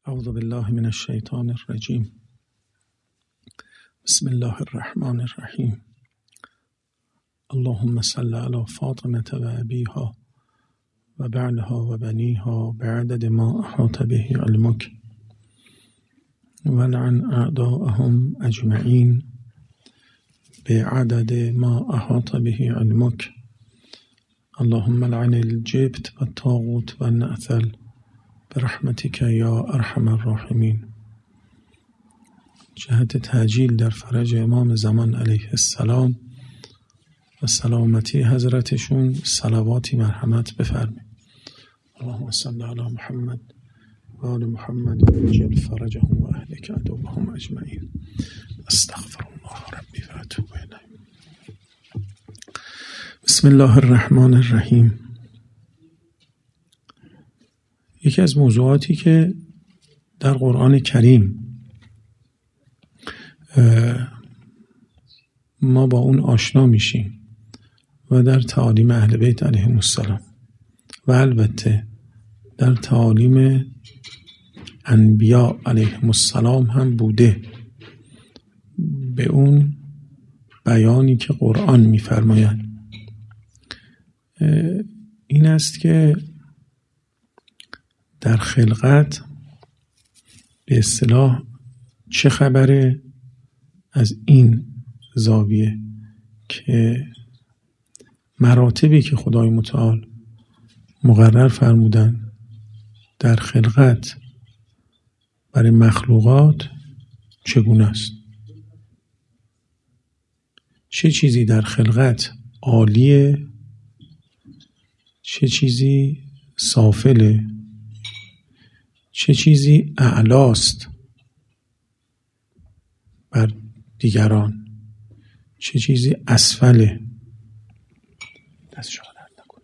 اعوذ بالله من الشیطان الرجیم. بسم الله الرحمن الرحیم. اللهم صل علی فاطمة و ابیها و بعلها و بنیها بعدد ما احاط به علمک ولعن اعداءهم اجمعین بعدد ما احاط به علمک. اللهم لعن الجبت و الطاغوت و النعثل برحمتك یا ارحم الراحمین. جهت تعجیل در فرج امام زمان علیه السلام و سلامتی حضرتشون صلواتی مرحمت بفرمایید. اللهم صل علی محمد و آل محمد و عجل فرجهم و اهلک عدوهم اجمعین. استغفر الله ربی و اتوب الیه. بسم الله الرحمن الرحیم. یکی از موضوعاتی که در قرآن کریم ما با اون آشنا میشیم و در تعالیم اهل بیت علیهم السلام و البته در تعالیم انبیاء علیهم السلام هم بوده، به اون بیانی که قرآن میفرماید این است که در خلقت به اصطلاح چه خبره از این زاویه که مراتبی که خدای متعال مقرر فرمودن در خلقت برای مخلوقات چگونه است، چه چیزی در خلقت عالیه، چه چیزی سافله، چه چیزی اعلاست بر دیگران، چه چیزی اسفله. دست شما درد نکنه.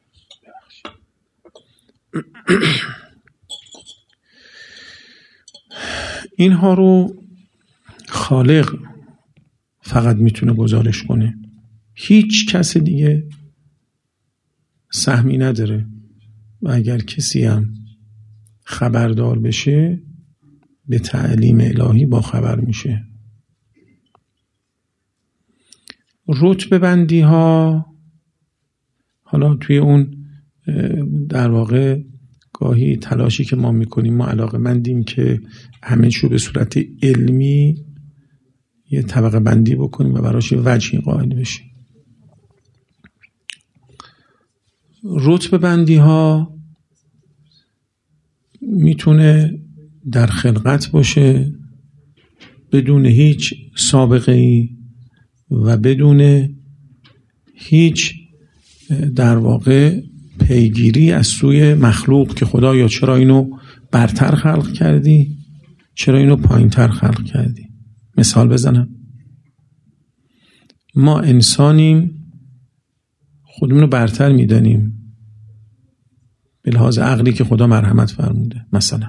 اینها رو خالق فقط میتونه گزارش کنه، هیچ کس دیگه سهمی نداره و اگر کسی هم خبردار بشه به تعلیم الهی با خبر میشه. رتبه بندی ها حالا توی اون در واقع گاهی تلاشی که ما میکنیم، ما علاقه‌مندیم که همه چیو به صورت علمی یه طبقه بندی بکنیم و براش یه وجهی قائل بشیم. رتبه بندی ها میتونه در خلقت باشه بدون هیچ سابقه ای و بدون هیچ در واقع پیگیری از سوی مخلوق که خدایا چرا اینو برتر خلق کردی، چرا اینو پایینتر خلق کردی. مثال بزنم، ما انسانیم، خودمونو برتر میدانیم به لحاظ عقلی که خدا مرحمت فرموده، مثلا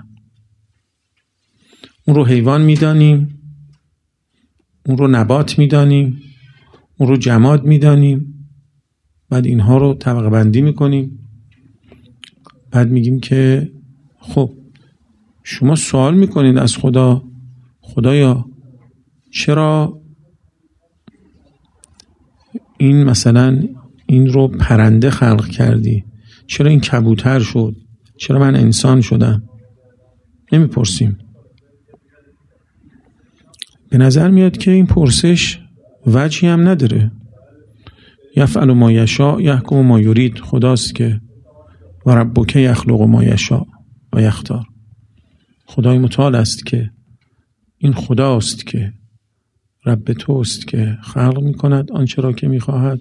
اون رو حیوان میدانیم، اون رو نبات میدانیم، اون رو جماد میدانیم، بعد اینها رو طبقه بندی میکنیم، بعد میگیم که خب شما سوال میکنید از خدا، خدایا چرا این مثلا این رو پرنده خلق کردی، چرا این کبوتر شد، چرا من انسان شدم؟ نمیپرسیم. به نظر میاد که این پرسش وجهی هم نداره. یفعل ما یشاء یحکم ما یرید. خداست که و ربک یخلق ما یشاء و یختار. خدای متعال است که این خداست که رب توست که خلق میکند آنچه را که میخواهد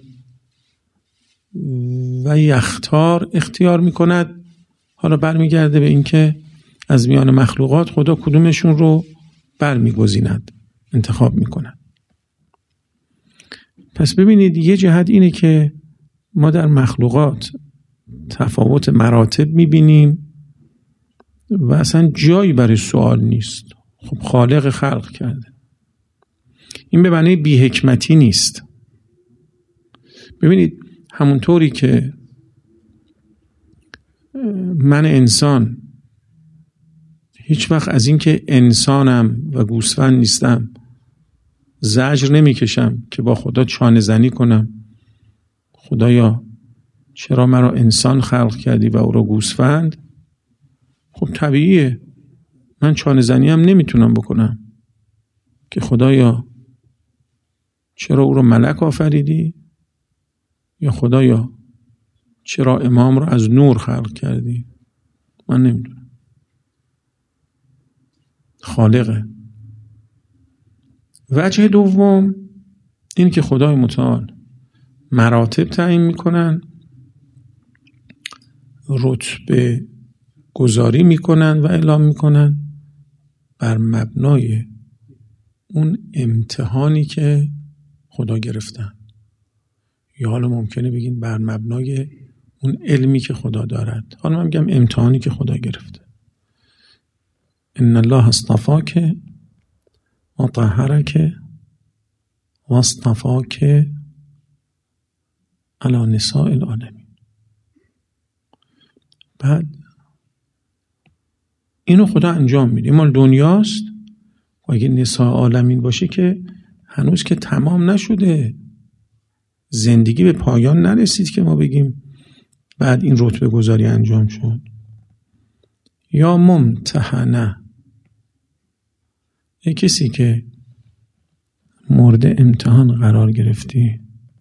و یختار اختیار میکند. حالا برمیگرده به این که از میان مخلوقات خدا کدومشون رو برمیگزیند، انتخاب میکند. پس ببینید یه جهت اینه که ما در مخلوقات تفاوت مراتب میبینیم و اصلا جایی برای سوال نیست. خب خالق خلق کرده، این به معنی بی حکمتی نیست. ببینید همونطوری که من انسان هیچ وقت از این که انسانم و گوسفند نیستم زجر نمیکشم که با خدا چانه زنی کنم. خدایا چرا مرا انسان خلق کردی و او را گوسفند؟ خب طبیعیه، من چانه زنی هم نمیتونم بکنم که خدایا چرا او را ملک آفریدی، یا خدایا چرا امام را از نور خلق کردی. من نمیدونم، خالقه. وجه دوم این که خدای متعال مراتب تعیین میکنن، رتبه گذاری میکنن و اعلام میکنن بر مبنای اون امتحانی که خدا گرفتن، یا حالا ممکنه بگین بر مبنای اون علمی که خدا دارد. حالا من میگم امتحانی که خدا گرفته. ان الله اصطفاک و طهرک و اصطفاک علی نساء العالمین. بعد اینو خدا انجام میده، مال دنیاست. و اگه نساء عالمین باشه که هنوز که تمام نشده، زندگی به پایان نرسید که ما بگیم بعد این رتبه گذاری انجام شد. یا ممتحنه، یه کسی که مورد امتحان قرار گرفتی.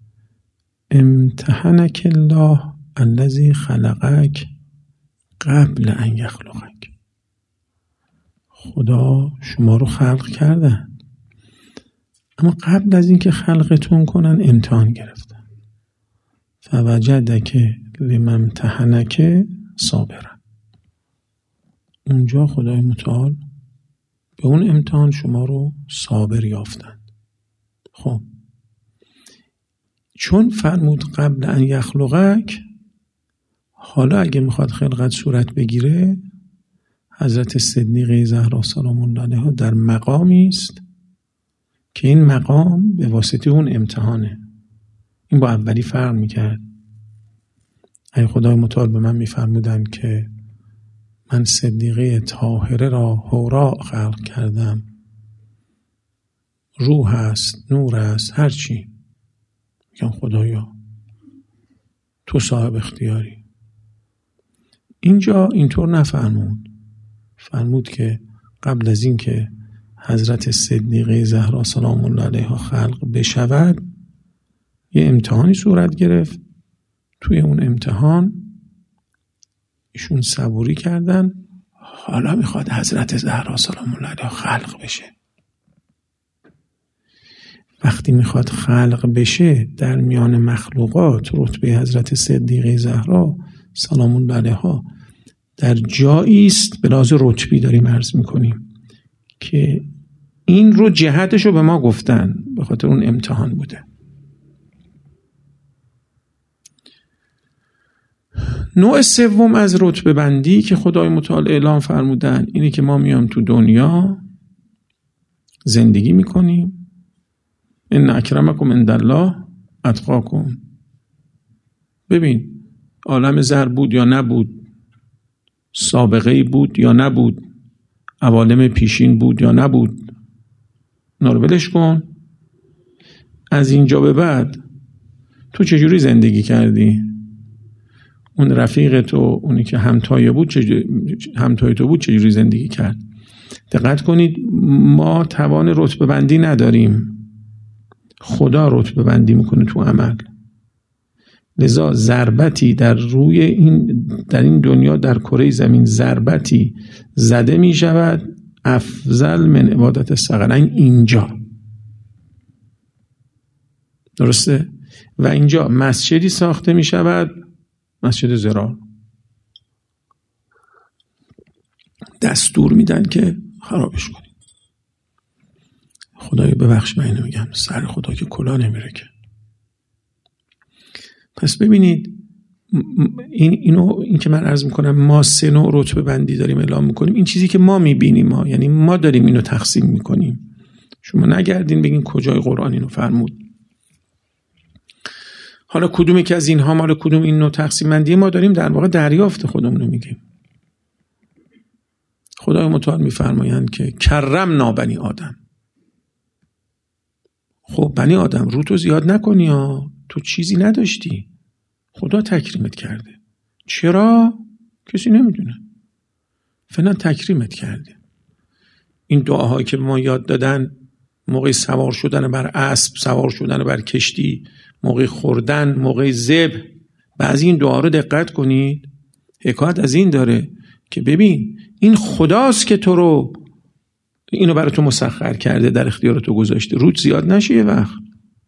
امتحنک الله الذی خلقک قبل ان یخلقک. خدا شما رو خلق کردن، اما قبل از اینکه خلقتون کنن امتحان گرفتن. فوجدک لمن امتحنک صابرا. اونجا خدای متعال به اون امتحان شما رو صابر یافتن. خب چون فرمود قبل ان یخلقک، حالا اگه میخواد خلقت صورت بگیره، حضرت صدیقه زهرا سلام الله علیها در مقامی است که این مقام به واسطه اون امتحانه. این با اولی فرق میکرد. ای خدای متعال به من میفرمودن که من صدیقه طاهره را حورا خلق کردم، روح است، نور است، هر چی. میگم خدایا تو صاحب اختیاری. اینجا اینطور نفرمود، فرمود که قبل از این که حضرت صدیقه زهرا سلام الله علیها خلق بشود یه امتحانی صورت گرفت. توی اون امتحان ایشون صبوری کردن، حالا میخواد حضرت زهرا سلام الله علیها خلق بشه. وقتی میخواد خلق بشه در میان مخلوقات، رتبه حضرت صدیقه زهرا سلام الله علیها در جایی است، به لحاظ رتبی داریم عرض میکنیم، که این رو جهتش رو به ما گفتن، به خاطر اون امتحان بوده. نوع سوم از رتبه بندی که خدای متعال اعلام فرمودن اینه که ما میام تو دنیا زندگی میکنیم. ان اکرمکم عند الله اتقاکم. ببین عالم زر بود یا نبود، سابقه‌ای بود یا نبود، عوالم پیشین بود یا نبود، اونا رو ولش کن. از اینجا به بعد تو چجوری زندگی کردی؟ اون رفیق تو، اونی که همتای تو بود چجوری زندگی کرد؟ دقت کنید، ما توان رتبه بندی نداریم، خدا رتبه بندی میکنه تو عمل. لذا ضربتی در این دنیا، در کره زمین ضربتی زده می شود افضل من عبادت الثقلین اینجا. درسته؟ و اینجا مسجدی ساخته می شود، مسجد زرار. دستور میدن که خرابش کنید. خدایا ببخش، من اینو میگم، سر خدا که کلا نمیره که. پس ببینید این که من عرض میکنم ما 3 نوع رتبه بندی داریم اعلام میکنیم. این چیزی که ما میبینیم، یعنی ما داریم اینو تقسیم میکنیم. شما نگردین بگین کجای قرآن اینو فرمود. حالا کدومی که از اینها مال کدوم این نوع تقسیم بندی، ما داریم در واقع دریافت خودمون رو میگیم. خدای متعال میفرمایند که کرمنا بنی آدم. خب بنی آدم رو تو زیاد نکنی ها، تو چیزی نداشتی، خدا تکریمت کرده. چرا؟ کسی نمیدونه، فعلا تکریمت کرده. این دعاهایی که ما یاد دادن موقع سوار شدن بر اسب، سوار شدن بر کشتی، موقع خوردن، موقع ذبح، بعضی این دعا رو دقت کنید، حکایت از این داره که ببین این خداست که تو رو اینو برای تو مسخر کرده، در اختیار تو گذاشته، رود زیاد نشه. یه وقت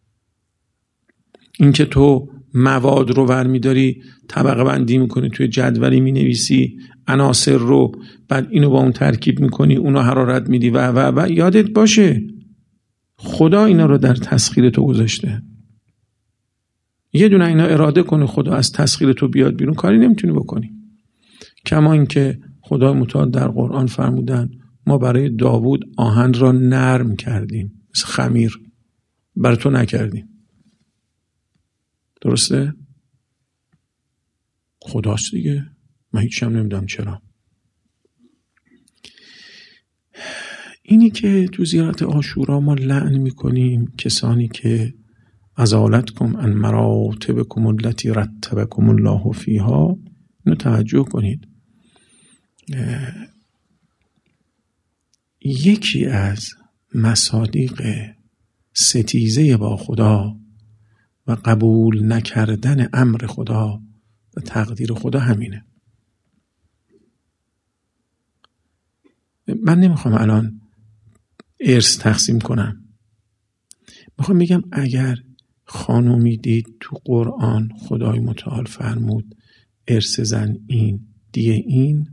این که تو مواد رو برمی داری طبقه بندی میکنی، توی جدولی می نویسی عناصر رو، بعد اینو با اون ترکیب میکنی، اونو حرارت میدی و یادت باشه خدا اینا رو در تسخیر تو گذاشته. یه دونه اینا اراده کنه خدا از تسخیر تو بیاد بیرون، کاری نمیتونی بکنی. کما اینکه خدای متعال در قرآن فرمودن ما برای داوود آهن را نرم کردیم، مثل خمیر، برای تو نکردیم. درسته؟ خداست دیگه، من هیچ هم نمیدونم چرا. اینی که تو زیارت عاشورا ما لعن میکنیم کسانی که ازالتکم عن مراتبکم التي رتبکم الله فیها، اینو توجه کنید. یکی از مصادیق ستیزه با خدا و قبول نکردن امر خدا و تقدیر خدا همینه. من نمیخوام الان ارث تقسیم کنم، میخوام بگم اگر خانومی دید تو قرآن خدای متعال فرمود ارث زن این دیگه این،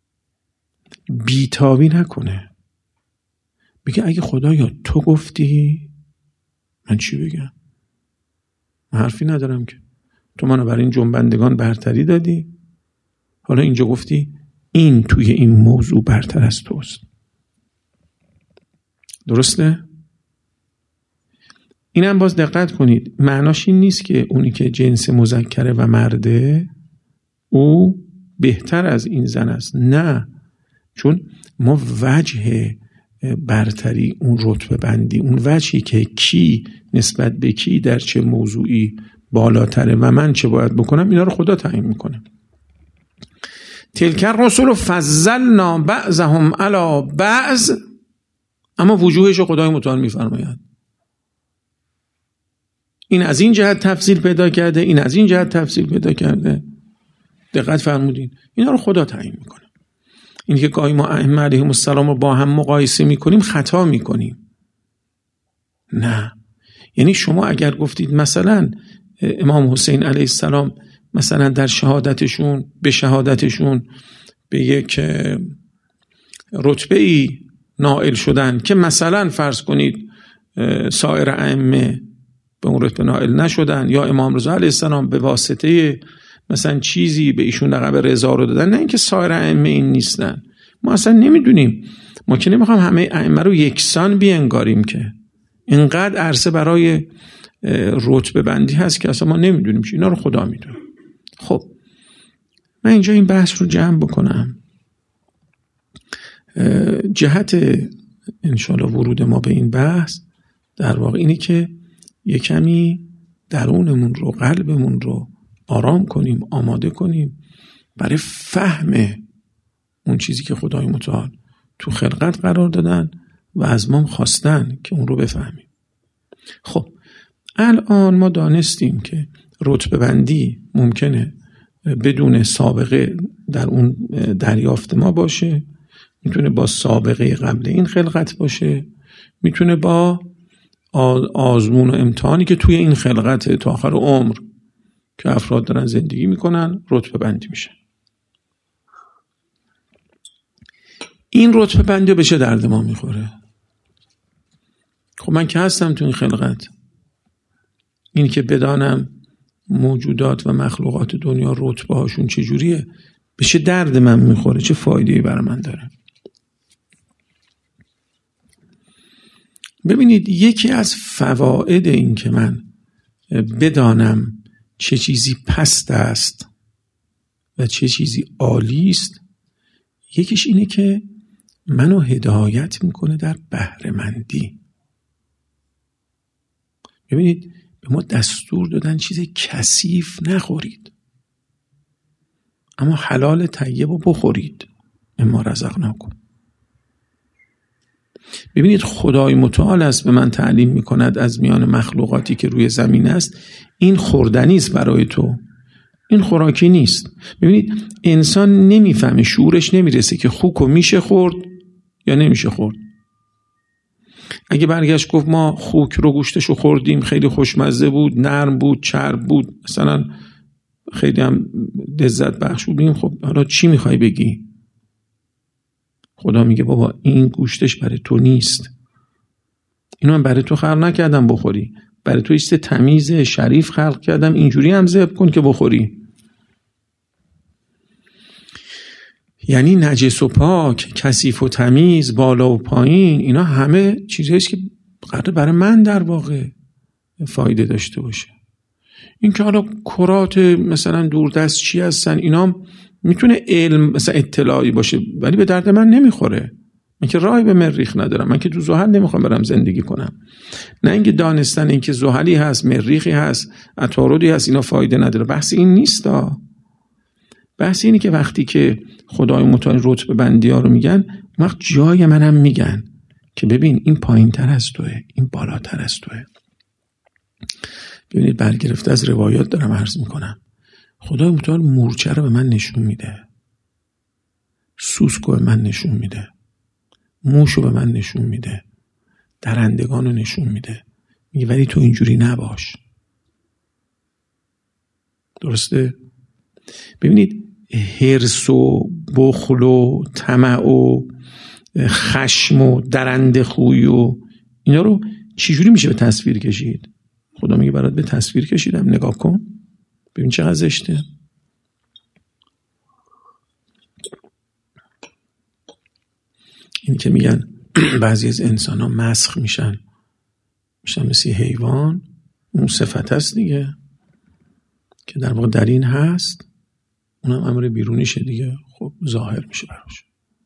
بیتابی نکنه، بگه اگه خدایا تو گفتی من چی بگم؟ من حرفی ندارم که، تو منو برای این جنبندگان برتری دادی، حالا اینجا گفتی این توی این موضوع برتر از توست. درسته؟ اینم باز دقت کنید، معناش این نیست که اونی که جنس مذکره و مرده او بهتر از این زن است، نه، چون ما وجه برتری، اون رتبه بندی، اون وجهی که کی نسبت به کی در چه موضوعی بالاتره و من چه باید بکنم، اینا رو خدا تعیین میکنه. تلک الرسل فضلنا بعضهم علی بعض، اما وجوهش خدای متعال میفرماید این از این جهت تفضیل پیدا کرده، این از این جهت تفضیل پیدا کرده. دقت فرمودین، اینا رو خدا تعیین میکنه. این که گاهی ما ائمه علیهم السلام رو با هم مقایسه میکنیم خطا میکنیم. نه، یعنی شما اگر گفتید مثلا امام حسین علیه السلام مثلا در شهادتشون به شهادتشون به یک رتبه‌ای نائل شدن که مثلا فرض کنید سایر ائمه به اون رتبه نائل نشدن، یا امام رضا علیه السلام به واسطه مثلا چیزی به ایشون لقب رضا رو دادن، نه اینکه سایر ائمه این نیستن، ما اصلا نمیدونیم، ما که نمیخوام همه ائمه رو یکسان بینگاریم که اینقدر عرصه برای رتبه بندی هست که اصلا ما نمیدونیم چی، اینا رو خدا میدونه. خب من اینجا این بحث رو جمع بکنم. جهت انشالله ورود ما به این بحث در واقع اینه که یک کمی درونمون رو، قلبمون رو آرام کنیم، آماده کنیم برای فهم اون چیزی که خدای متعال تو خلقت قرار دادن و از ما خواستن که اون رو بفهمیم. خب الان ما دانستیم که رتبه بندی ممکنه بدون سابقه در اون دریافت ما باشه، میتونه با سابقه قبل این خلقت باشه، میتونه با آزمون و امتحانی که توی این خلقت تا آخر عمر که افراد دارن زندگی میکنن رتبه بندی میشه. این رتبه بندی به چه درد ما میخوره؟ خب من که هستم تو این خلقت، این که بدانم موجودات و مخلوقات دنیا رتبه هاشون چجوریه، به چه درد من میخوره، چه فایده‌ای برای من داره؟ ببینید یکی از فواید این که من بدانم چه چیزی پست است و چه چیزی عالی است، یکیش اینه که منو هدایت میکنه در بهره‌مندی. ببینید به ما دستور دادن چیز کثیف نخورید، اما حلال طیب رو بخورید. اما رزقناکم. ببینید خدای متعال است به من تعلیم میکند از میان مخلوقاتی که روی زمین است، این خوردنی است برای تو، این خوراکی نیست. ببینید انسان نمیفهمه، شعورش نمیرسه که خوکو میشه خورد یا نمیشه خورد. اگه برگشت گفت ما خوک رو گوشتشو خوردیم، خیلی خوشمزه بود، نرم بود، چرب بود، مثلا خیلی هم لذت بخش بود، خب حالا چی میخوای بگی؟ خدا میگه بابا این گوشتش برای تو نیست، اینو من برای تو خلق نکردم بخوری، برای تو ایست تمیز شریف خلق کردم، اینجوری هم ذبح کن که بخوری. یعنی نجس و پاک، کثیف و تمیز، بالا و پایین، اینا همه چیزاییست که قراره برای من در واقع فایده داشته باشه. این که حالا کرات مثلا دوردست چی هستن، اینا میتونه علم مثلا اطلاعی باشه، ولی به درد من نمیخوره. من که راهی به مریخ ندارم، من که تو زحل نمیخوام برم زندگی کنم. نه اینکه دانستن اینکه زحلی هست، مریخی هست، عطاردی هست، اینا فایده نداره. بحث این نیستا. بحث اینه که وقتی که خدای متعال رتبه بندی ها رو میگن، وقت جای منم میگن که ببین این پایین تر از توه، این بالاتر از توه. ببینید برگرفته از روایات دارم عرض میکنم. خدای متعال مورچه رو به من نشون میده، سوسکو به من نشون میده، موشو به من نشون میده، درندگان رو نشون میده، میگه ولی تو اینجوری نباش. درسته؟ ببینید حرص و بخل و طمع و خشم و درنده خوی و اینا رو چجوری میشه به تصویر کشید؟ خدا میگه برات به تصویر کشیدم، نگاه کن ببین چقدر زشته. این که میگن بعضی از انسان ها مسخ میشن مثل حیوان، اون صفت هست دیگه که در واقع در این هست، اونم امر بیرونیشه دیگه، خب ظاهر میشه براش.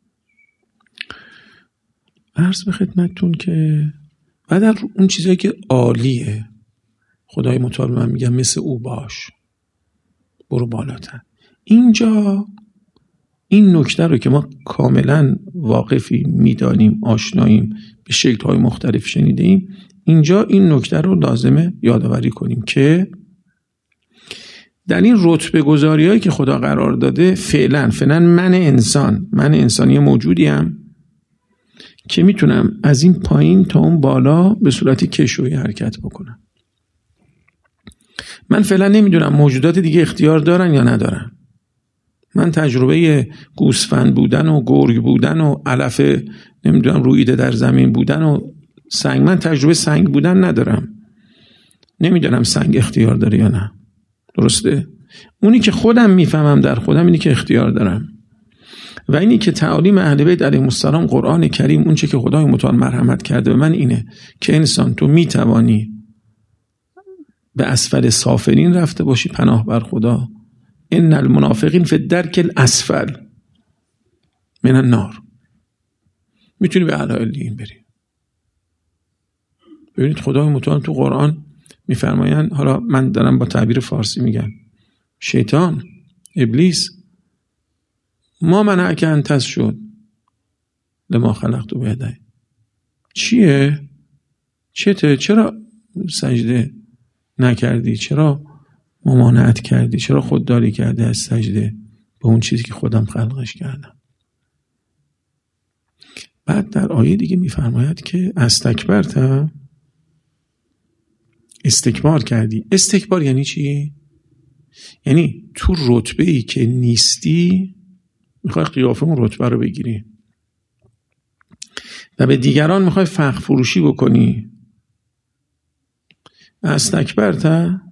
عرض به خدمتتون که بعد در اون چیزایی که عالیه خدای متعال من میگم مثل او باش، برو بالاتر. اینجا این نکته رو که ما کاملا واقفی میدانیم، آشناییم، به شکل‌های مختلف شنیدیم، اینجا این نکته رو لازمه یادآوری کنیم که در این رتبه گذاری‌هایی که خدا قرار داده، فعلا من انسانی موجودیم که میتونم از این پایین تا اون بالا به صورت کشویی حرکت بکنم. من فعلا نمیدونم موجودات دیگه اختیار دارن یا ندارن. من تجربه گوسفند بودن و گرگ بودن و علف نمیدونم رویده در زمین بودن و سنگ، من تجربه سنگ بودن ندارم، نمیدونم سنگ اختیار داره یا نه. درسته؟ اونی که خودم میفهمم در خودم اینی که اختیار دارم، و اینی که تعالیم اهل بیت علیهم السلام، قرآن کریم، اون چه که خدای متعال مرحمت کرده به من اینه که انسان تو میتوانی به اسفل سافلین رفته باشی، پناه بر خدا، ان المنافقین فی الدرک الاسفل من النار، میتونی به اعلی علیین بری. ببینید خدای متعال تو قرآن میفرمایند، حالا من دارم با تعبیر فارسی میگم، شیطان، ابلیس، ما منعک ان تسجد لما خلقت بیدی، چیه؟ چته؟ چرا سجده نکردی؟ چرا ممانعت کردی؟ چرا خودداری کردی از سجده به اون چیزی که خودم خلقش کردم؟ بعد در آیه دیگه میفرماید که استکبرت، استکبار کردی. استکبار یعنی چی؟ یعنی تو رتبه‌ای که نیستی میخوای قیافه اون رتبه رو بگیری و به دیگران میخوای فخر فروشی بکنی. استکبرت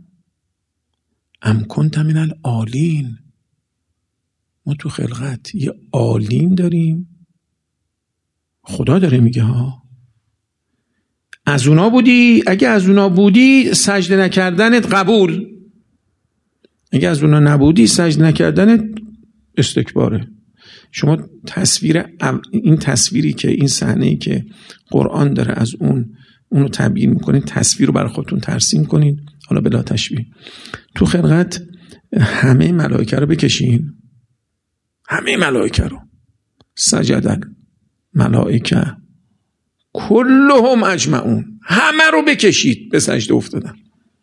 ام کنت من العالین. ما تو خلقت یه عالین داریم، خدا داره میگه ها، از اونا بودی؟ اگه از اونا بودی سجده نکردنت قبول، اگه از اونا نبودی سجده نکردنت استکباره. شما این تصویری که این صحنه‌ای که قرآن داره از اونو تعبیر میکنین، تصویر رو برای خودتون ترسیم کنین. حالا بلا تشبیه تو خلقت همه ملائکه رو بکشین، همه ملائکه رو، سجدن ملائکه کلهم اجمعون، همه رو بکشید به سجده افتادن.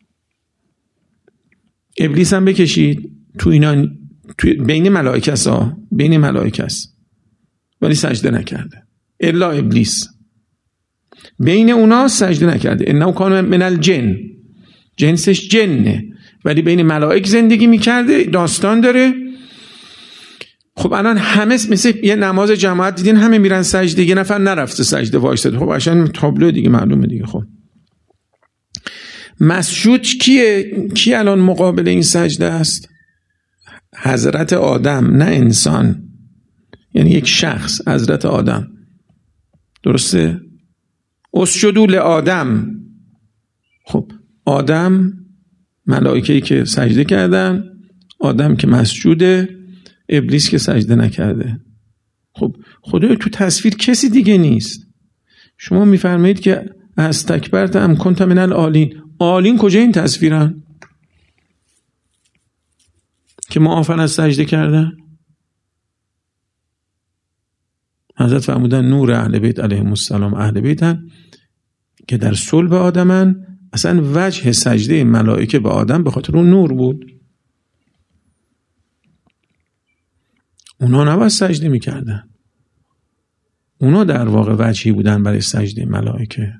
ابلیس هم بکشید، تو بین ملائکه است، بین ملائکه است ولی سجده نکرده، الا ابلیس بین اونا سجده نکرده. انه کان من الجن، جنسش جنه ولی بین ملائک زندگی میکرده، داستان داره. خب الان همه مثل یه نماز جماعت دیدین همه میرن سجده، یه نفر نرفته سجده وایساده. خب عشان تابلو دیگه معلومه دیگه. خب مسجود کیه؟ کی الان مقابل این سجده است؟ حضرت آدم، نه انسان، یعنی یک شخص، حضرت آدم. درسته؟ اسجدوا لآدم. خب آدم، ملائکه‌ای که سجده کردن، آدم که مسجوده، ابلیس که سجده نکرده. خب خدای تو تصویر کسی دیگه نیست. شما میفرمایید که استکبرت ام کنت من العالین. عالین کجا این تصویرن که معافن از سجده کردن؟ حضرت فرمودن نور اهل بیت علیهم السلام اهل بیتن که در صلب آدمن. اصلا وجه سجده ملائکه به آدم به خاطر اون نور بود. اونا نباید سجده میکردن، اونا در واقع وجهی بودن برای سجده ملائکه.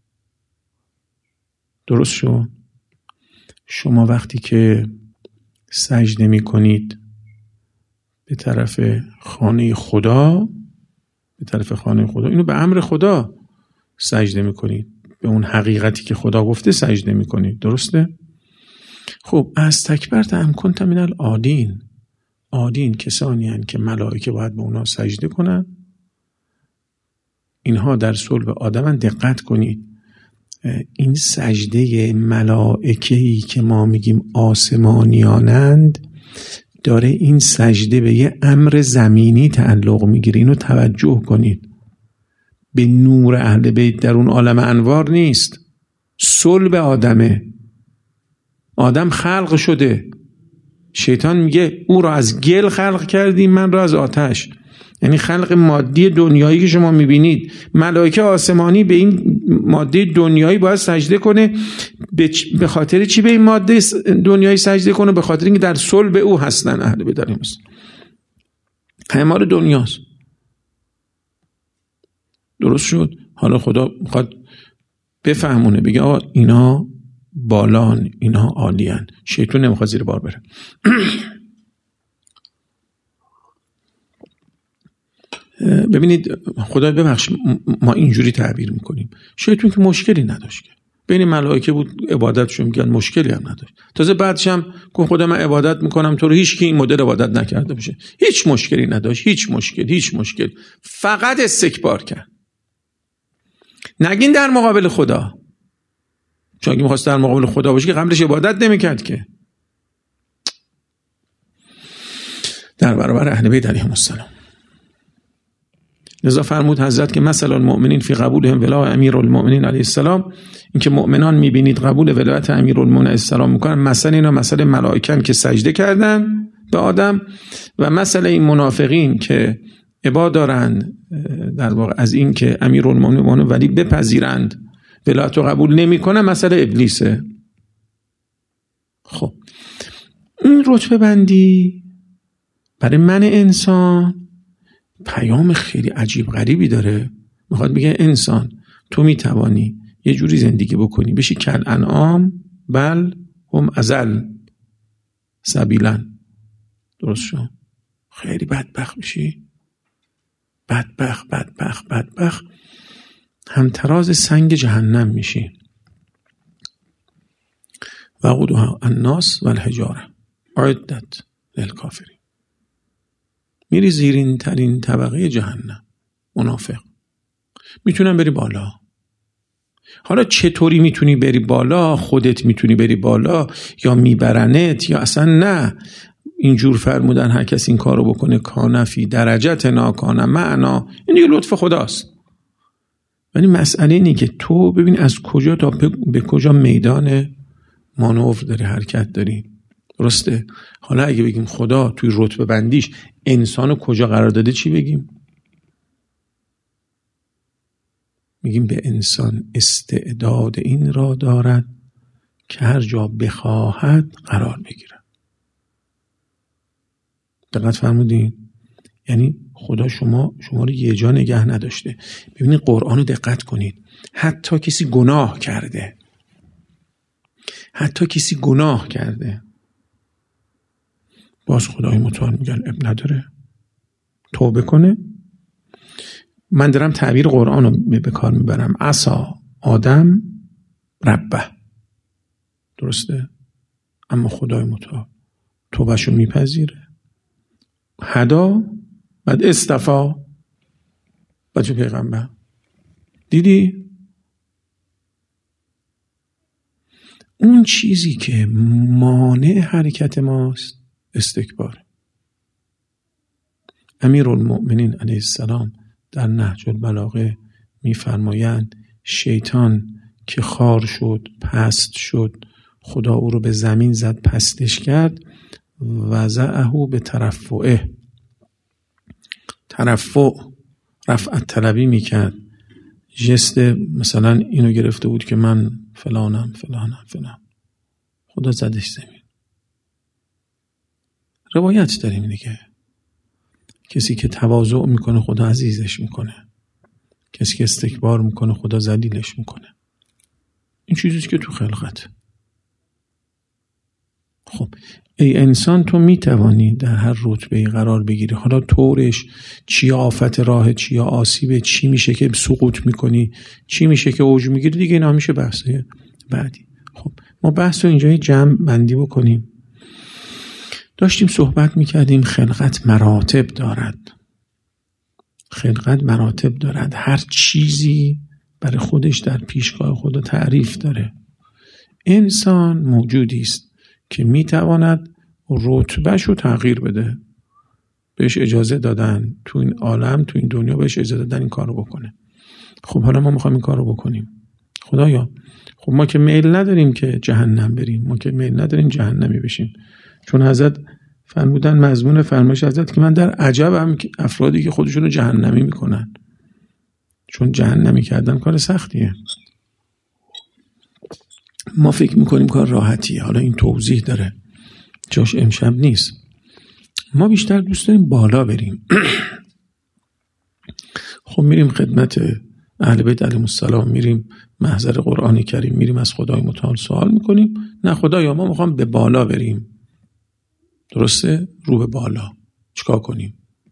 درست شد؟ شما وقتی که سجده میکنید به طرف خانه خدا، اینو به امر خدا سجده میکنید، به اون حقیقتی که خدا گفته سجده میکنید. درسته؟ خب استکبرت ام کنت من العالین. عالین کسانی هستند که ملائکه باید به اونا سجده کنن. اینها در صلب آدمن. دقت کنید، این سجده ملائکه‌ای که ما میگیم آسمانیانند داره این سجده به یه امر زمینی تعلق میگیره. اینو توجه کنید، به نور اهل بیت در اون عالم انوار نیست، صلب آدمه. آدم خلق شده، شیطان میگه او را از گل خلق کردیم، من را از آتش. یعنی خلق مادی دنیایی که شما میبینید، ملائکه آسمانی به این ماده دنیایی باید سجده کنه. به خاطر چی به این ماده دنیایی سجده کنه؟ به خاطر اینکه در صلب او هستن اهل بیت علیهم السلام، همه دنیاست. درست شد؟ حالا خدا میخواد بفهمونه، بگه آقا اینا بالان، اینا عالیان. شیطان نمیخواد زیر بار بره. ببینید، خدا ببخش ما اینجوری تعبیر میکنیم. شیطان که مشکلی نداشت، بین ملائکه بود عبادتشون، میگن مشکلی هم نداشت. تازه بعدش هم که خدا من عبادت میکنم تو رو هیچ کی این مدل عبادت نکرده باشه. هیچ مشکلی نداشت، هیچ مشکل. فقط استکبار کرد. نگین در مقابل خدا، چون اگه میخواست در مقابل خدا باشه که قبلش عبادت نمیکرد که. در برابر اهل بیت علیهم السلام. لذا فرمود حضرت که مثلا المؤمنین فی قبولهم ولایت امیرالمؤمنین علیه السلام، این که مؤمنان میبینید قبول ولایت امیرالمؤمنین علیه السلام میکنن، مثلا اینا مثلا ملائکه که سجده کردن به آدم، و مثلا این منافقین که ابا دارند در واقع از این که امیرالمؤمنین ولی بپذیرند ولایت رو قبول نمیکنن، مثلا ابلیسه. خب این رتبه بندی برای من انسان پیام خیلی عجیب غریبی داره. میخواد بگه انسان تو میتوانی یه جوری زندگی بکنی بشی کل انعام بل هم ازل سبیلن. درست شد؟ خیلی بدبخت بشی، بدبخت همتراز سنگ جهنم میشی. وقودها الناس والحجاره اعدت للکافرین. میری زیرین ترین طبقه جهنم. منافق. میتونن بری بالا. حالا چطوری میتونی بری بالا؟ خودت میتونی بری بالا یا میبرنت یا اصلا نه؟ اینجور فرمودن هر کس این کارو بکنه کانفی درجت ناکان معنا، این دیگه لطف خداست. ولی مسئله اینه که تو ببین از کجا تا به کجا میدان مانور داری، حرکت داری. درسته؟ حالا اگه بگیم خدا توی رتبه بندیش انسانو کجا قرار داده، چی بگیم؟ میگیم به انسان استعداد این را دارد که هر جا بخواهد قرار بگیرد. دقت فرمودین؟ یعنی خدا شما رو یه جا نگه نداشته. ببینید قرآن رو دقت کنید. حتی کسی گناه کرده باز خدای متعال میگن اب نداره توبه کنه. من دارم تعبیر قرآن رو به کار میبرم. عصا آدم ربه، درسته؟ اما خدای متعال توبهشو میپذیره. هدا بعد استفا بعد پیغمبر. دیدی؟ اون چیزی که مانع حرکت ماست استکبار. امیرالمؤمنین علیه السلام در نهج البلاغه میفرمایند شیطان که خار شد، پست شد، خدا او رو به زمین زد، پستش کرد، وضعه به ترفعه، ترفع رفعت طلبی میکرد. جست مثلا اینو گرفته بود که من فلانم. خدا زدش زمین. روایت داریم دیگه، کسی که تواضع میکنه خدا عزیزش میکنه، کسی که استکبار میکنه خدا ذلیلش میکنه. این چیزیست که تو خلقت. خب ای انسان تو میتوانی در هر رتبه‌ای قرار بگیری. حالا طورش چی آفت راه، چی آسیبه، چی میشه که سقوط میکنی، چی میشه که اوج میگیری، دیگه اینا میشه بحثه بعدی. خب ما بحث رو اینجا جمع بندی بکنیم. داشتیم صحبت میکردیم خلقت مراتب دارد. هر چیزی برای خودش در پیشگاه خدا تعریف داره. انسان موجودی است که میتواند رتبهش رو تغییر بده. بهش اجازه دادن تو این عالم، تو این دنیا بهش اجازه دادن این کار رو بکنه. خب حالا ما میخوایم این کار رو بکنیم. خدایا خب ما که میل نداریم که جهنم بریم، ما که میل نداریم جهنمی بشیم. چون حضرت فرمودن مضمون فرمایش حضرت که من در عجبم افرادی که خودشون رو جهنمی میکنن، چون جهنمی کردن کار سختیه. ما فکر میکنیم کار راحتیه. حالا این توضیح داره، جاش امشب نیست. ما بیشتر دوست داریم بالا بریم. خب میریم خدمت اهل بیت علیهم السلام، میریم محضر قرآن کریم، میریم از خدای متعال سوال میکنیم. نه خدایا ما میخوام به بالا بریم. درسته؟ رو به بالا. چیکار کنیم؟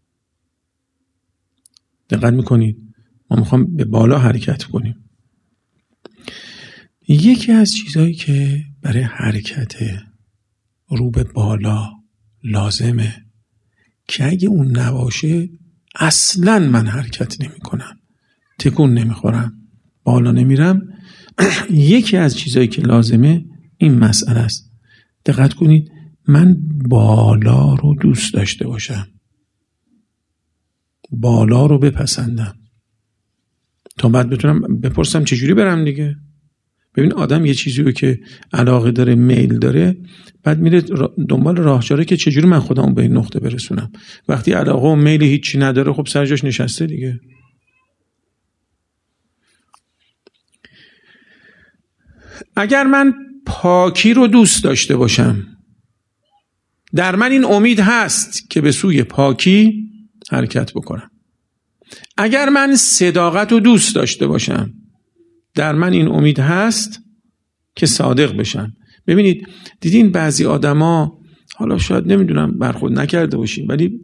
دقت میکنید؟ ما میخوام به بالا حرکت کنیم. یکی از چیزهایی که برای حرکت رو به بالا لازمه که اگه اون نباشه اصلاً من حرکت نمی کنم، تکون نمی خورم، بالا نمیرم. یکی از چیزهایی که لازمه این مسئله است. دقت کنید، من بالا رو دوست داشته باشم، بالا رو بپسندم، تا بعد بتونم بپرسم چجوری برم دیگه. ببین آدم یه چیزی رو که علاقه داره، میل داره، بعد میره دنبال راهچاره که چجوری من خودمو به این نقطه برسونم. وقتی علاقه و میل هیچی نداره، خب سر جاش نشسته دیگه. اگر من پاکی رو دوست داشته باشم، در من این امید هست که به سوی پاکی حرکت بکنم. اگر من صداقت رو دوست داشته باشم، در من این امید هست که صادق بشم. ببینید دیدین بعضی آدما، حالا شاید نمیدونم برخورد نکرده باشین، ولی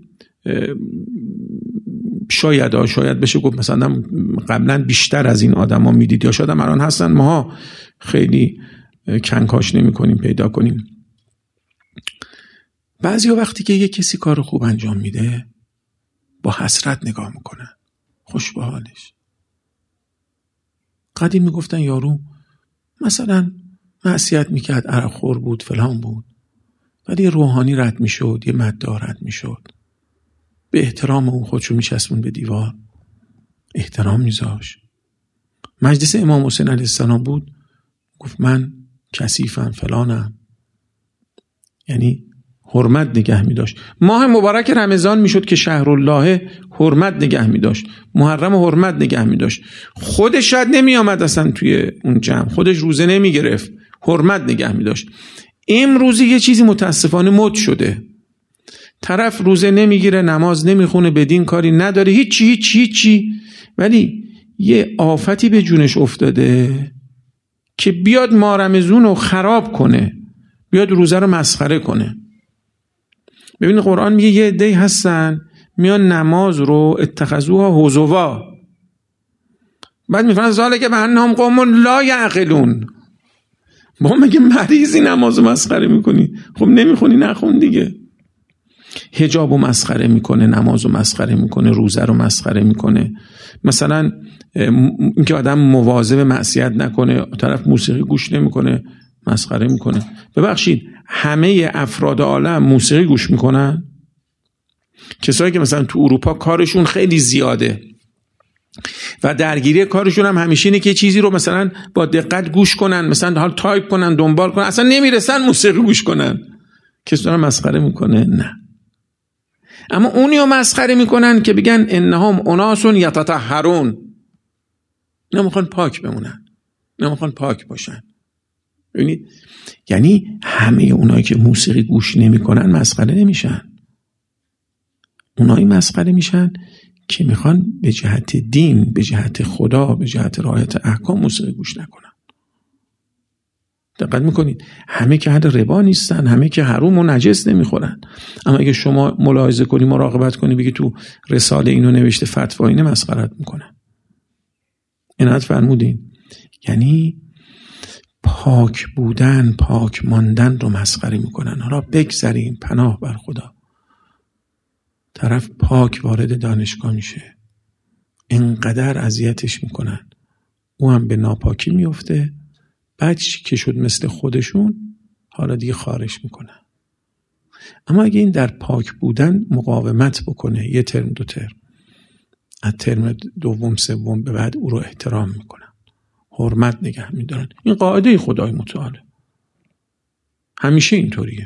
شاید بشه گفت مثلا قبلا بیشتر از این آدما میدید، یا شاید هم الان هستن، ما خیلی کنکاش نمی کنیم پیدا کنیم. بعضیا وقتی که یه کسی کار خوب انجام میده با حسرت نگاه میکنن، خوش به حالش. قدیم میگفتن یارو مثلا معصیت میکرد، عرق خور بود، فلان بود، ولی روحانی رد میشد، یه مدعا رد میشد، به احترام اون خودشو میچسبون به دیوار، احترام میذاش. مجلس امام حسین علیه السلام بود، گفت من کثیفم فلانم، یعنی حرمت نگه می‌داشت. ماه مبارک رمضان میشد که شهرالله حرمت نگه می‌داشت، محرم حرمت نگه می‌داشت. خودش شاید نمی آمد اصلا توی اون جمع، خودش روزه نمی گرفت، حرمت نگه می‌داشت. امروزی یه چیزی متاسفانه مد شده، طرف روزه نمیگیره، نماز نمیخونه، بدین کاری نداره، هیچی، ولی یه آفتی به جونش افتاده که بیاد ماه رمضان رو خراب کنه، بیاد روزه رو مسخره کنه. ببین قرآن میگه یه عده‌ای هستن میان نماز رو اتخذوها هزوا، بعد میفرماید ذالک بانهم قوم لا یعقلون. با مگه مریضی نماز رو مسخره میکنی؟ خب نمیخونی نخون دیگه. حجاب رو مسخره میکنه، نماز رو مسخره میکنه، روزه رو مسخره میکنه. مثلا اینکه آدم مواظب معصیت نکنه، طرف موسیقی گوش نمیکنه، مسخره میکنه. ببخشید همه افراد عالم موسیقی گوش میکنن؟ کسایی که مثلا تو اروپا کارشون خیلی زیاده و درگیری کارشون هم همیشه اینه که چیزی رو مثلا با دقت گوش کنن، مثلا حال تایپ کنن، دنبال کنن، اصلا نمیرسن موسیقی گوش کنن. کسی رو مسخره میکنه؟ نه. اما اونی رو مسخره میکنن که بگن انهم اناس یتطهرون، نمیخوان پاک بمونن، نمیخوان پاک باشن. ببینید، یعنی همه اونایی که موسیقی گوش نمیکنن مسخره نمیشن، اونایی مسخره میشن که میخوان به جهت دین، به جهت خدا، به جهت رعایت احکام موسیقی گوش نکنن. دقت میکنید، همه که حد ربا نیستن، همه که حروم و نجس نمیخورن. اما اگه شما ملاحظه کنی، مراقبت کنی، بگی تو رساله اینو نوشته، فتوا اینه، مسخرت میکنن. عنایت فرمودین؟ یعنی پاک بودن، پاک ماندن رو مسخره میکنن. حالا بگذاریم، پناه بر خدا، طرف پاک وارد دانشگاه میشه، اینقدر اذیتش میکنن، او هم به ناپاکی میفته، بعد که شد مثل خودشون حالا دیگه خارج میکنن. اما اگه این در پاک بودن مقاومت بکنه، یه ترم دو ترم، از ترم دوم سوم به بعد او رو احترام میکنن، حرمت نگه میدارن. این قاعده خدای متعاله، همیشه اینطوریه.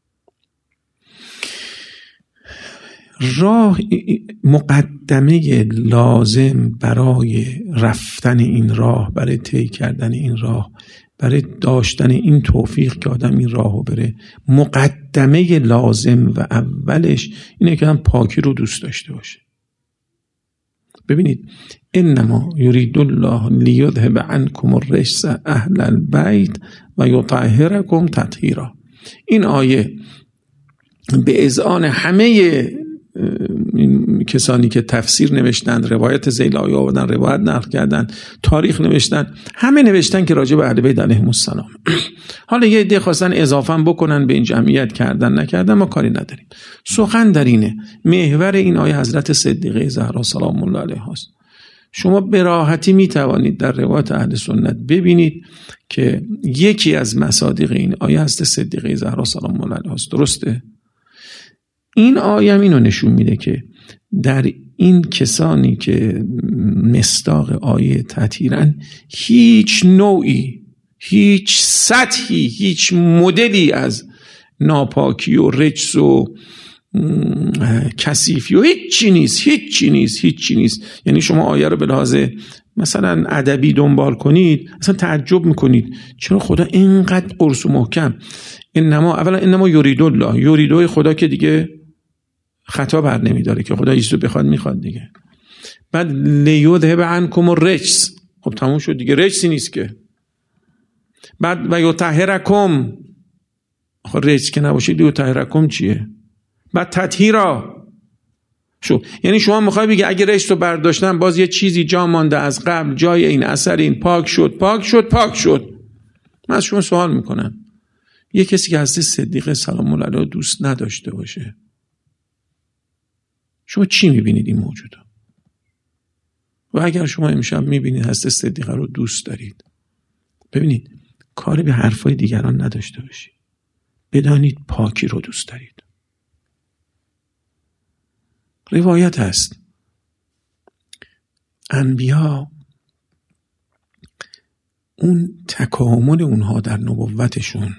راه، مقدمه لازم برای رفتن این راه، برای طی کردن این راه، برای داشتن این توفیق که آدم این راهو بره، مقدمه لازم و اولش اینه که هم پاکی رو دوست داشته باشه. ببینید، انما یرید الله لیذهب عنکم الرجس اهل البیت و یطهرکم تطهیرا. این آیه به اذعان همه کسانی که تفسیر نوشتند، روایت ذیل آیه آوردن، روایت نقل کردن، تاریخ نوشتن، همه نوشتن که راجع به اهل بیت علیهم السلام. حالا یه عده خواستن اضافه بکنن به این جمعیت، کردن نکردن ما کاری نداریم. سخن در اینه، محور این آیه حضرت صدیقه زهرا سلام الله علیها است. شما به راحتی می توانید در روایت اهل سنت ببینید که یکی از مصادیق این آیه حضرت صدیقه زهرا سلام الله علیها است. درسته؟ این آیه هم اینو نشون میده که در این کسانی که مصداق آیه تطهیرن، هیچ نوعی، هیچ سطحی، هیچ مدلی از ناپاکی و رجس و کثیفی و هیچی نیست. یعنی شما آیه رو به لحاظ مثلا ادبی دنبال کنید، اصلا تعجب میکنید چرا خدا اینقدر قرص و محکم. انما یرید الله، یریدوی خدا که دیگه خطا بر نمیداره که خدا چیزی رو بخواد میخواد دیگه. بعد لیذهب عنکم الرجس، خب تموم شد دیگه، رجسی نیست که. بعد و یطهرکم، خب رجس که نباشه یطهرکم چیه؟ بعد تطهیرا شو، یعنی شما میخوای بگی اگه رجس رو برداشتن باز یه چیزی جا مانده از قبل، جای این اثر این پاک شد. من از شما سوال میکنم، یه کسی که حضرت صدیقه سلام الله علیها دوست نداشته باشه، شما چی میبینید این موجود؟ و اگر شما امشب میبینید حضرت صدیقه رو دوست دارید، ببینید کاری به حرفای دیگران نداشته باشید، بدانید پاکی رو دوست دارید. روایت هست انبیا اون تکامل اونها در نبوتشون،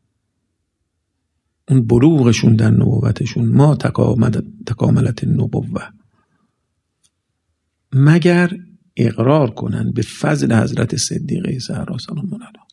اون بلوغشون در نبوتشون، ما تکاملت نبوه، مگر اقرار کنن به فضل حضرت صدیقه زهرا سلام الله علیها.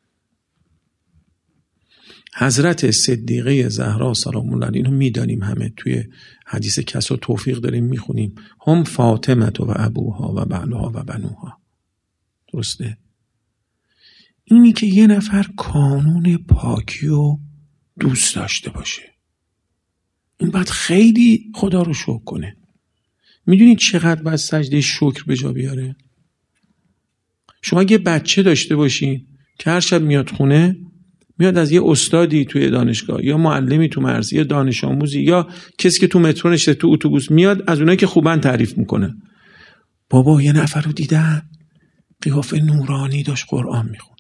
حضرت صدیقه زهرا سلام الله علیها اینو میدانیم، همه توی حدیث کسا توفیق داریم میخونیم، هم فاطمه و ابوها و بعلها و بنوها. درسته؟ اینی که یه نفر کانون پاکی و دوست داشته باشه، این باید خیلی خدا رو شکر کنه. میدونید چقدر باید سجده شکر به جا بیاره؟ شما اگه بچه داشته باشین که هر شب میاد خونه، میاد از یه استادی توی دانشگاه یا معلمی تو مرزی یا دانش آموزی یا کسی که تو مترو نشسته تو اتوبوس، میاد از اونایی که خوبن تعریف میکنه. بابا یه نفر رو دیدم قیافه نورانی داشت قرآن میخوند.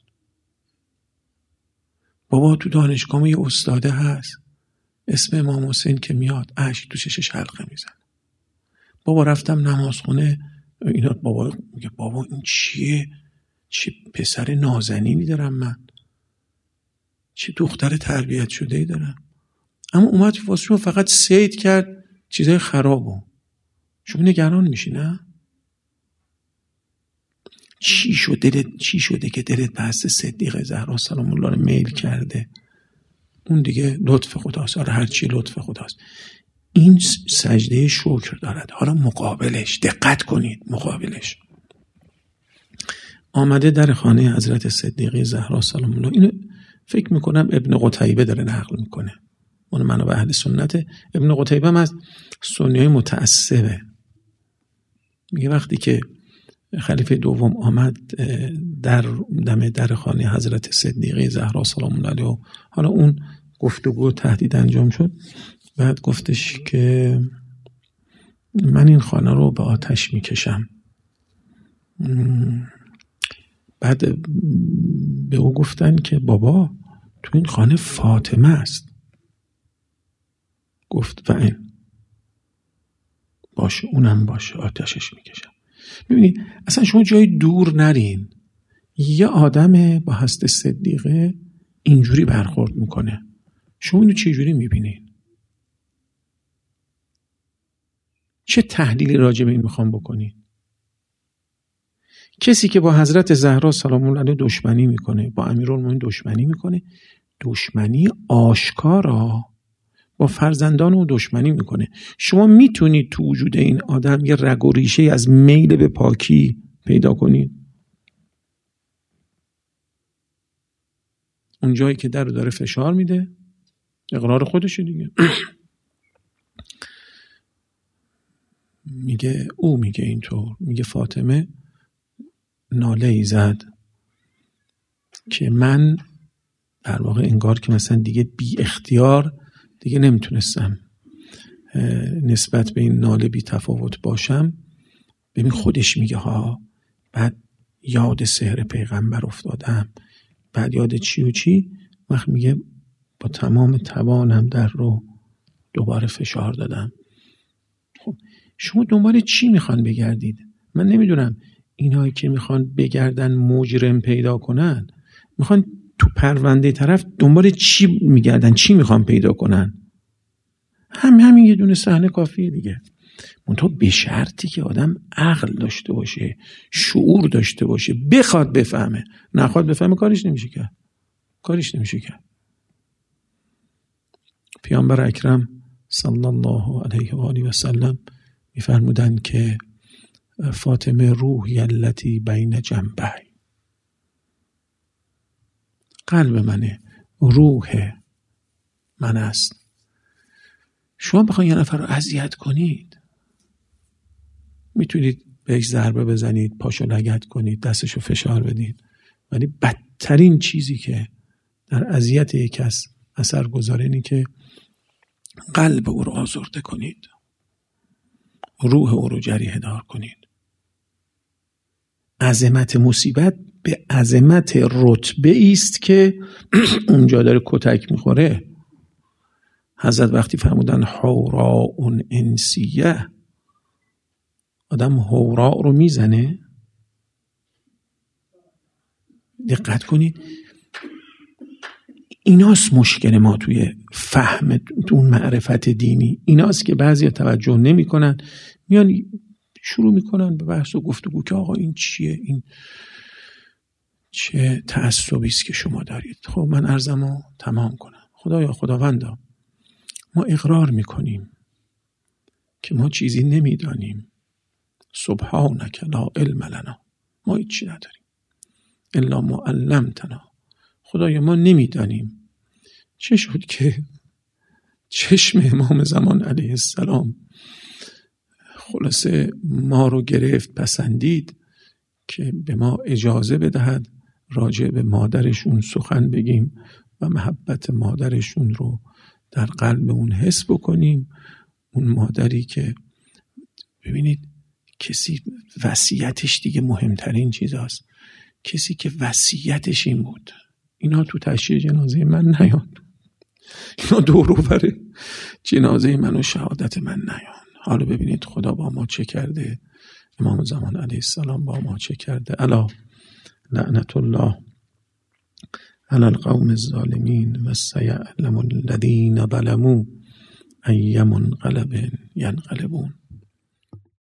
بابا تو دانشگاه یه استاده هست اسم امام حسین که میاد اشک تو چشش حلقه میزنه. بابا رفتم نمازخونه، اینا بابا میگه بابا این چیه؟ چه پسر نازنینی دارم من، چه دختر تربیت شده ای دارم. اما اومد واسه شما فقط سید کرد چیزای خرابو. شما نگران میشی نه؟ چی شده که دلت به حضرت صدیقه زهرا سلام الله رو میل کرده؟ اون دیگه لطف خداست. آره هر چی لطف خداست. این سجده شکر دارد. حالا مقابلش دقت کنید، مقابلش آمده در خانه حضرت صدیقه زهرا سلام الله. اینو فکر میکنم ابن قتیبه داره نقل میکنه، اون منو به اهل سنت. ابن قتیبه هم از سنیای متعصبه. میگه وقتی که خلیفه دوم آمد در خانه حضرت صدیقه زهرا سلام الله علیها، حالا اون گفتگو تهدید انجام شد، بعد گفتش که من این خانه رو به آتش میکشم. بعد به او گفتن که بابا تو این خانه فاطمه است. گفت و این باشه، اونم باشه، آتشش میکشم. ببینید اصلا شما جای دور نرین، یه آدم با حضرت صدیقه اینجوری برخورد میکنه، شما اینو چه جوری میبینین؟ چه تحلیلی راجع به این میخوام بکنین؟ کسی که با حضرت زهرا سلام الله علیها دشمنی میکنه، با امیرالمومنین دشمنی میکنه، دشمنی آشکارا، با فرزندان او دشمنی میکنه. شما میتونید تو وجود این آدم یه رگ و ریشه از میل به پاکی پیدا کنید؟ اون جایی که در رو داره فشار میده، اقرار خودشه دیگه. میگه اینطور، میگه فاطمه ناله ای زد که من در واقع انگار که مثلا دیگه بی اختیار دیگه نمیتونستم نسبت به این ناله بی تفاوت باشم. ببین خودش میگه ها، بعد یاد سحر پیغمبر افتادم، بعد یاد چی و چی، وقت میگه با تمام توانم در رو دوباره فشار دادم. خب شما دنبال چی میخوان بگردید؟ من نمیدونم. اینایی که میخوان بگردن مجرم پیدا کنن، میخوان تو پرونده طرف دنبال چی میگردن؟ چی میخوان پیدا کنن؟ همین یه دونه صحنه کافیه دیگه. منتها به شرطی که آدم عقل داشته باشه، شعور داشته باشه، بخواد بفهمه. نخواد بفهمه کارش نمیشه کرد. پیامبر اکرم صلی الله علیه و آله و سلم میفرمودن که فاطمه روحی التی بین جنبه، قلب منه، روح من است. شما بخواید یه نفر رو اذیت کنید، میتونید بهش ضربه بزنید، پاشو لگد کنید، دستشو فشار بدید، ولی بدترین چیزی که در اذیت یک کس اثر گذاره اینه که قلب او رو آزرده کنید، روح او رو جریحه دار کنید. عظمت مصیبت به عظمت رتبه است که اونجا داره کتک میخوره. حضرت وقتی فرمودن حوراء انسیه، آدم حوراء رو میزنه. دقت کنید، ایناست مشکل ما توی فهم اون معرفت دینی. ایناست که بعضی توجه نمی کنن، میان شروع میکنن به بحث و گفتگو که آقا این چیه، این چه تعصبی است که شما دارید. خب من عرضمو تمام کنم. خداوندا ما اقرار میکنیم که ما چیزی نمیدانیم. سبحانک لا علم لنا، ما هیچی نداریم الا ما علمتنا. خدایا ما نمیدانیم. چه شد که چشم امام زمان علیه السلام خلاصه ما رو گرفت، پسندید که به ما اجازه بدهد راجع به مادرشون سخن بگیم و محبت مادرشون رو در قلبمون حس بکنیم. اون مادری که ببینید کسی وصیتش دیگه مهمترین چیز هست. کسی که وصیتش این بود اینا تو تشییع جنازه من نیان، اینا دور و بر جنازه من و شهادت من نیان. حالا ببینید خدا با ما چه کرده، امام زمان علیه السلام با ما چه کرده. الا لعنت الله علی القوم الظالمین و سیعلم الذین ظلموا ای منقلب ینقلبون.